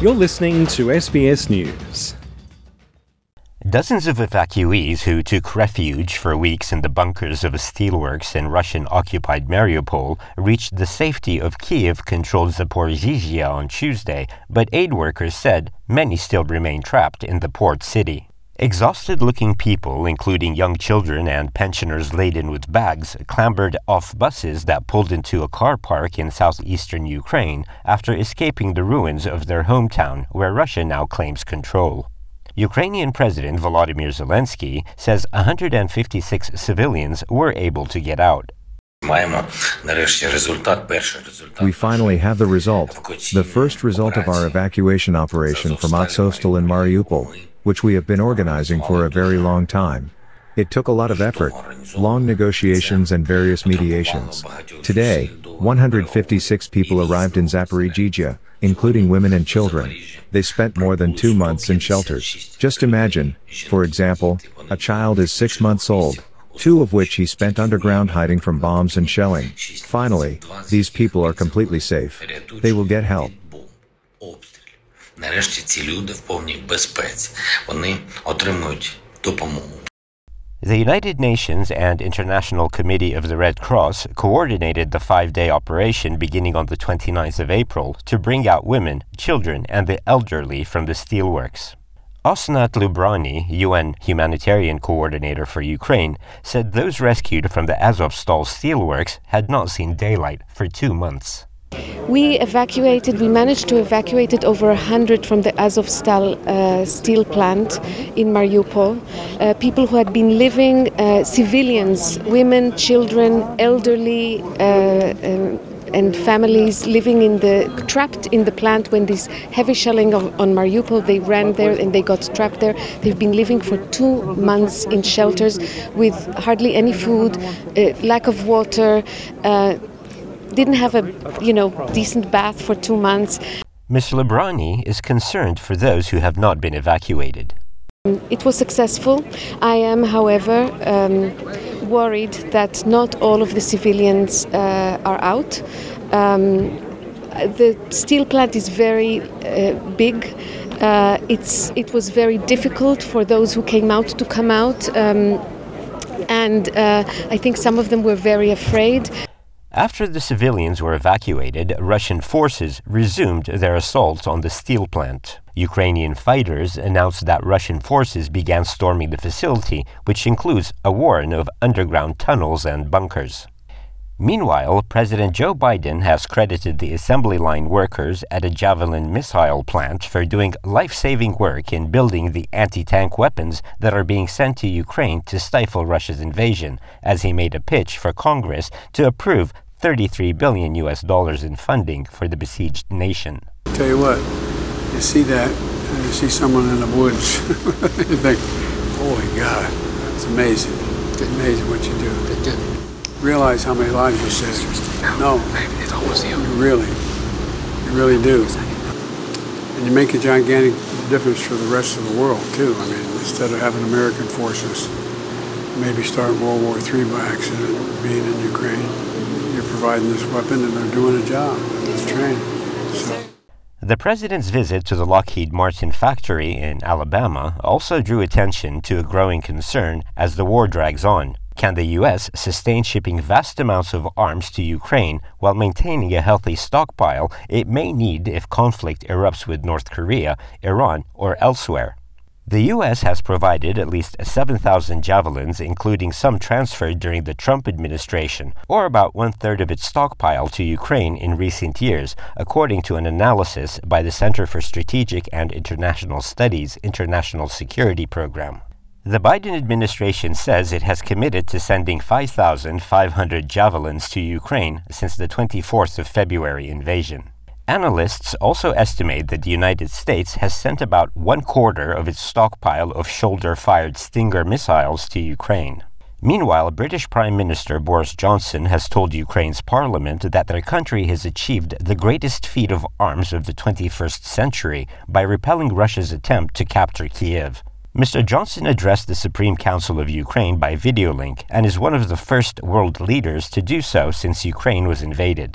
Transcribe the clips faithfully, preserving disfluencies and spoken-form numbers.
You're listening to S B S News. Dozens of evacuees who took refuge for weeks in the bunkers of a steelworks in Russian-occupied Mariupol reached the safety of Kiev-controlled Zaporizhzhia on Tuesday, but aid workers said many still remain trapped in the port city. Exhausted-looking people, including young children and pensioners laden with bags, clambered off buses that pulled into a car park in southeastern Ukraine after escaping the ruins of their hometown, where Russia now claims control. Ukrainian President Volodymyr Zelensky says one hundred fifty-six civilians were able to get out. We finally have the result, the first result of our evacuation operation from Azovstal in Mariupol, which we have been organizing for a very long time. It took a lot of effort, long negotiations and various mediations. Today, one hundred fifty-six people arrived in Zaporizhzhia, including women and children. They spent more than two months in shelters. Just imagine, for example, a child is six months old, two of which he spent underground hiding from bombs and shelling. Finally, these people are completely safe. They will get help. Нарешті ці люди в повній безпеці. Вони отримують допомогу. The United Nations and International Committee of the Red Cross coordinated the five-day operation beginning on the twenty-ninth of April to bring out women, children, and the elderly from the steelworks. Osnat Lubrani, U N humanitarian coordinator for Ukraine, said those rescued from the Azovstal steelworks had not seen daylight for two months. We evacuated, we managed to evacuate over one hundred from the Azovstal uh, steel plant in Mariupol. Uh, people who had been living, uh, civilians, women, children, elderly, uh, um, and families living in the, trapped in the plant when this heavy shelling of, on Mariupol, they ran there and they got trapped there. They've been living for two months in shelters with hardly any food, uh, lack of water, uh, didn't have a, you know, decent bath for two months. Miz Librani is concerned for those who have not been evacuated. It was successful. I am, however, um, worried that not all of the civilians uh, are out. Um, the steel plant is very uh, big. Uh, it's it was very difficult for those who came out to come out, um, and uh, I think some of them were very afraid. After the civilians were evacuated, Russian forces resumed their assault on the steel plant. Ukrainian fighters announced that Russian forces began storming the facility, which includes a warren of underground tunnels and bunkers. Meanwhile, President Joe Biden has credited the assembly line workers at a Javelin missile plant for doing life-saving work in building the anti-tank weapons that are being sent to Ukraine to stifle Russia's invasion, as he made a pitch for Congress to approve thirty-three billion U S dollars in funding for the besieged nation. Tell you what, you see that, and you see someone in the woods, you think, holy God, it's amazing. It's amazing what you do. Realize how many lives you saved. No, you really, you really do. And you make a gigantic difference for the rest of the world, too. I mean, instead of having American forces maybe start World War Three by accident, being in Ukraine, you're providing this weapon and they're doing a job, this training. So. The president's visit to the Lockheed Martin factory in Alabama also drew attention to a growing concern as the war drags on. Can the U S sustain shipping vast amounts of arms to Ukraine while maintaining a healthy stockpile it may need if conflict erupts with North Korea, Iran, or elsewhere? The U S has provided at least seven thousand javelins, including some transferred during the Trump administration, or about one-third of its stockpile to Ukraine in recent years, according to an analysis by the Center for Strategic and International Studies International Security Program. The Biden administration says it has committed to sending five thousand five hundred javelins to Ukraine since the twenty-fourth of February invasion. Analysts also estimate that the United States has sent about one quarter of its stockpile of shoulder-fired Stinger missiles to Ukraine. Meanwhile, British Prime Minister Boris Johnson has told Ukraine's parliament that their country has achieved the greatest feat of arms of the twenty-first century by repelling Russia's attempt to capture Kiev. Mister Johnson addressed the Supreme Council of Ukraine by video link and is one of the first world leaders to do so since Ukraine was invaded.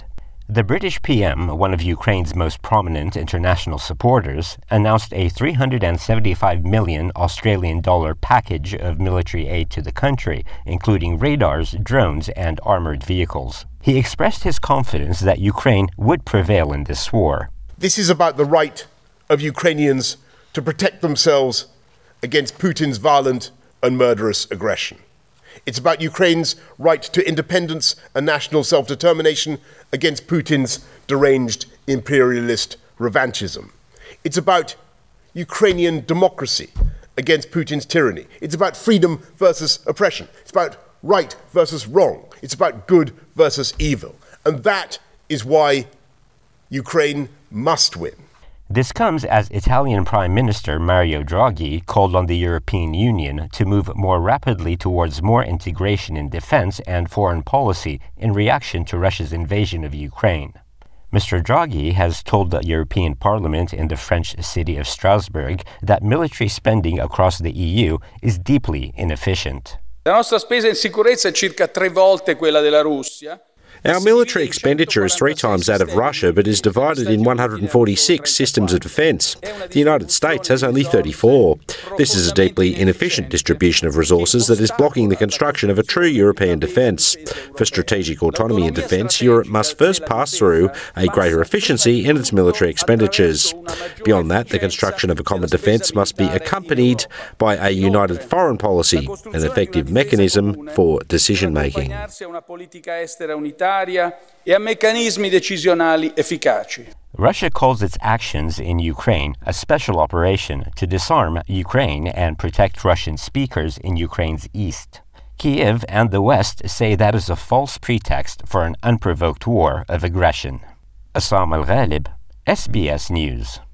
The British P M, one of Ukraine's most prominent international supporters, announced a three hundred seventy-five million Australian dollar package of military aid to the country, including radars, drones, and armored vehicles. He expressed his confidence that Ukraine would prevail in this war. This is about the right of Ukrainians to protect themselves against Putin's violent and murderous aggression. It's about Ukraine's right to independence and national self-determination against Putin's deranged imperialist revanchism. It's about Ukrainian democracy against Putin's tyranny. It's about freedom versus oppression. It's about right versus wrong. It's about good versus evil. And that is why Ukraine must win. This comes as Italian Prime Minister Mario Draghi called on the European Union to move more rapidly towards more integration in defense and foreign policy in reaction to Russia's invasion of Ukraine. Mister Draghi has told the European Parliament in the French city of Strasbourg that military spending across the E U is deeply inefficient. La nostra spesa in sicurezza è circa tre volte quella della Russia. Our military expenditure is three times that of Russia, but is divided in one hundred forty-six systems of defence. The United States has only thirty-four. This is a deeply inefficient distribution of resources that is blocking the construction of a true European defence. For strategic autonomy in defence, Europe must first pass through a greater efficiency in its military expenditures. Beyond that, the construction of a common defence must be accompanied by a united foreign policy, an effective mechanism for decision-making. E a meccanismi decisionali efficaci. Russia calls its actions in Ukraine a special operation to disarm Ukraine and protect Russian speakers in Ukraine's east. Kiev and the West say that is a false pretext for an unprovoked war of aggression. Assam Al-Ghalib, S B S News.